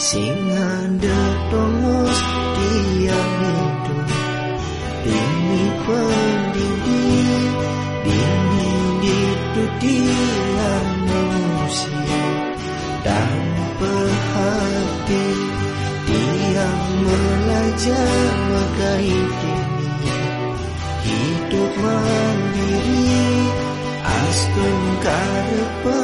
sing handap tongos tiap hidup. Demi pendidik, demi itu tiap manusia dan perhati tiap belajar mengkaiti hidup mandiri astun karep